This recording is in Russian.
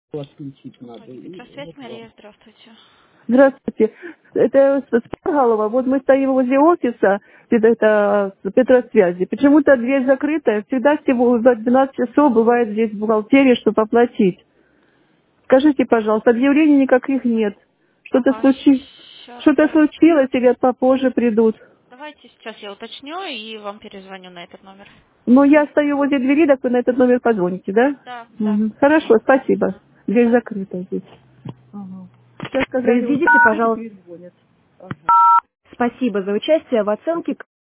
Отключить надо. И Электросвязь, вот вам. Мария, здравствуйте. Здравствуйте. Это Спаргалова. Вот мы стоим возле офиса, это Петросвязи. Почему-то дверь закрытая. Всегда всего за 12 часов бывает здесь в бухгалтерии, чтобы оплатить. Скажите, пожалуйста, объявлений никаких нет. Что-то Ага, сейчас что-то я... случилось или попозже придут? Давайте сейчас я уточню и вам перезвоню на этот номер. Но я стою возле двери, так вы на этот номер позвоните, да? Да, да. Мгм. Хорошо, спасибо. Дверь Да. закрыта здесь. Сейчас сказали, вот Произведите, пожалуйста. перезвонят. Спасибо за участие в оценке